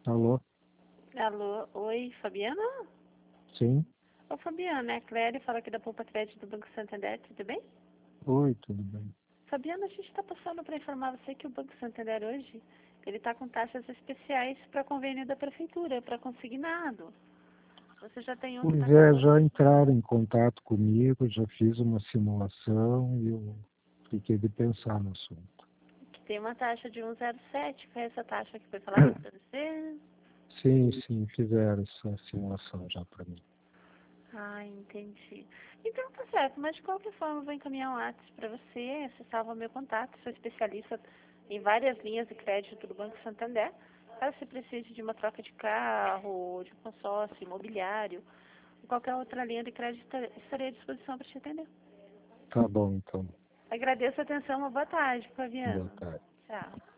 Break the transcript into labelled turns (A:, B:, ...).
A: Alô?
B: Alô, oi, Fabiana?
A: Sim?
B: Ô, Fabiana, é a Clélia, fala aqui da Poupa Crédito do Banco Santander, tudo bem?
A: Oi, tudo bem?
B: Fabiana, a gente está passando para informar você que o Banco Santander hoje, ele está com taxas especiais para convênio da Prefeitura, para consignado. Você já tem um que
A: Pois
B: está
A: é,
B: com...
A: já entraram em contato comigo, já fiz uma simulação e eu fiquei de pensar no assunto.
B: que tem uma taxa de 1,07, foi essa taxa que foi falada para você?
A: Sim, fizeram essa simulação já para mim.
B: Ah, entendi. Então tá certo, mas de qualquer forma eu vou encaminhar um WhatsApp para você, você salva meu contato, sou especialista em várias linhas de crédito do Banco Santander. Caso você precise de uma troca de carro, de um consórcio imobiliário, ou qualquer outra linha de crédito, estarei à disposição para te atender.
A: Tá bom, então.
B: Agradeço a atenção, uma boa tarde,
A: Boa
B: Flaviana.
A: tarde.
B: Tchau.